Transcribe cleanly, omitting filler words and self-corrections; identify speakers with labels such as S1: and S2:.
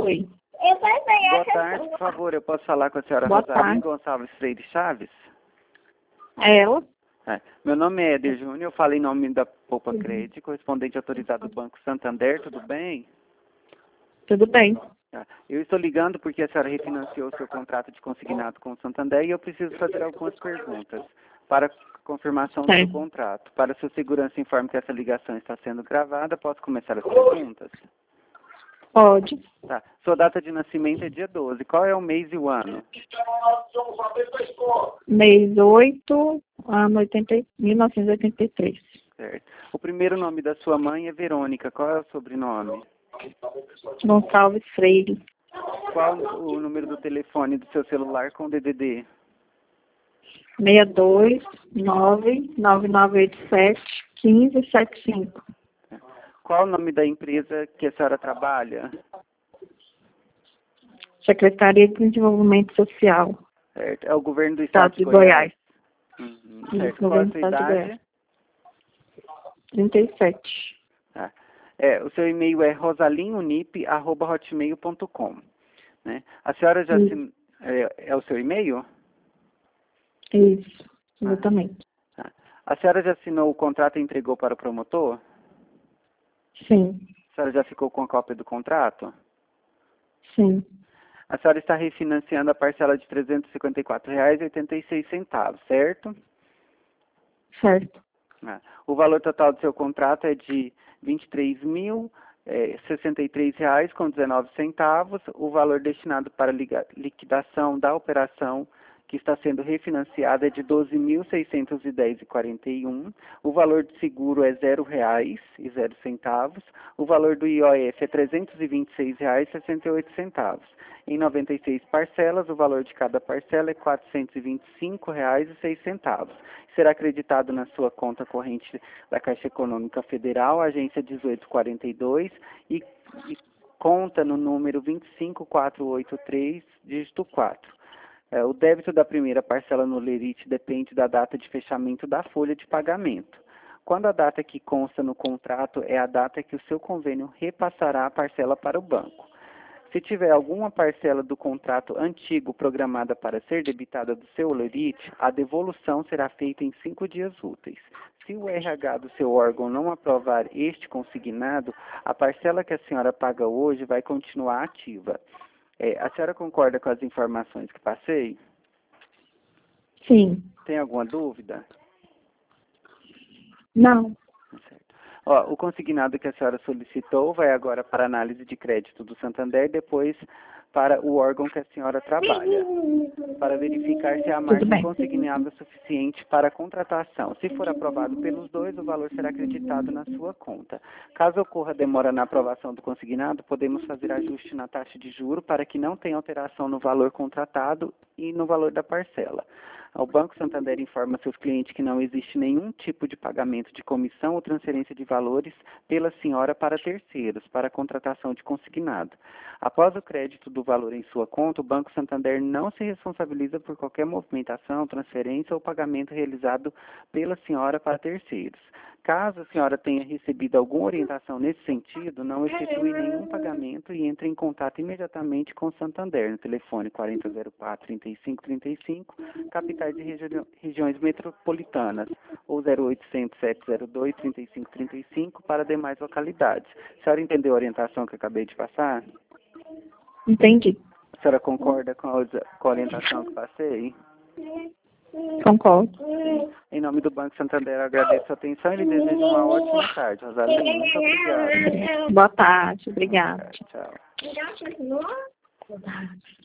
S1: Oi.
S2: Boa tarde, por favor, eu posso falar com a senhora
S1: Boa
S2: Rosalinda
S1: tarde.
S2: Gonçalves Freire Chaves?
S1: É ela?
S2: Meu nome é Éder Júnior, eu falo em nome da Poupa Crédito, correspondente autorizado do Banco Santander, tudo bem?
S1: Tudo bem.
S2: Eu estou ligando porque a senhora refinanciou seu contrato de consignado com o Santander e eu preciso fazer algumas perguntas para confirmação do seu contrato. Para sua segurança, informe que essa ligação está sendo gravada. Posso começar as perguntas?
S1: Pode.
S2: Tá. Sua data de nascimento é dia 12. Qual é o mês e o ano?
S1: Mês 8, ano 1983.
S2: Certo. O primeiro nome da sua mãe é Verônica. Qual é o sobrenome?
S1: Gonçalves Freire.
S2: Qual o número do telefone do seu celular com DDD?
S1: 62 99987 1575.
S2: Qual o nome da empresa que a senhora trabalha?
S1: Secretaria de Desenvolvimento Social.
S2: Certo. É o governo do
S1: Estado de Goiás.
S2: Certo. Qual a sua idade?
S1: 37.
S2: Tá. O seu e-mail é rosalinunip@hotmail.com, né? A senhora já é o seu e-mail?
S1: Isso, exatamente.
S2: Tá. A senhora já assinou o contrato e entregou para o promotor?
S1: Sim.
S2: A senhora já ficou com a cópia do contrato?
S1: Sim.
S2: A senhora está refinanciando a parcela de R$ 354,86, certo?
S1: Certo.
S2: O valor total do seu contrato é de R$ 23.063,19. O valor destinado para liquidação da operação que está sendo refinanciada é de R$ 12.610,41. O valor de seguro é R$ 0,00. O valor do IOF é R$ 326,68. Em 96 parcelas, o valor de cada parcela é R$ 425,06. Será acreditado na sua conta corrente da Caixa Econômica Federal, agência 1842, e conta no número 25483, dígito 4. O débito da primeira parcela no lerite depende da data de fechamento da folha de pagamento. Quando a data que consta no contrato é a data que o seu convênio repassará a parcela para o banco. Se tiver alguma parcela do contrato antigo programada para ser debitada do seu lerite, a devolução será feita em 5 dias úteis. Se o RH do seu órgão não aprovar este consignado, a parcela que a senhora paga hoje vai continuar ativa. A senhora concorda com as informações que passei?
S1: Sim.
S2: Tem alguma dúvida?
S1: Não.
S2: Certo. O consignado que a senhora solicitou vai agora para análise de crédito do Santander, depois para o órgão que a senhora trabalha, para verificar se a margem consignável é suficiente para a contratação. Se for aprovado pelos dois, o valor será acreditado na sua conta. Caso ocorra demora na aprovação do consignado, podemos fazer ajuste na taxa de juro para que não tenha alteração no valor contratado e no valor da parcela. O Banco Santander informa seus clientes que não existe nenhum tipo de pagamento de comissão ou transferência de valores pela senhora para terceiros, para a contratação de consignado. Após o crédito do valor em sua conta, o Banco Santander não se responsabiliza por qualquer movimentação, transferência ou pagamento realizado pela senhora para terceiros. Caso a senhora tenha recebido alguma orientação nesse sentido, não efetue nenhum pagamento e entre em contato imediatamente com o Santander, no telefone 4004-3535, capitais e regiões metropolitanas, ou 0800-702-3535 para demais localidades. A senhora entendeu a orientação que eu acabei de passar?
S1: Entendi.
S2: A senhora concorda com a orientação que passei?
S1: Concordo.
S2: Em nome do Banco Santander, eu agradeço a atenção e lhe desejo uma ótima tarde, Rosalinda. Muito obrigado.
S1: Boa tarde. Obrigada.
S2: Tchau.
S1: Boa tarde.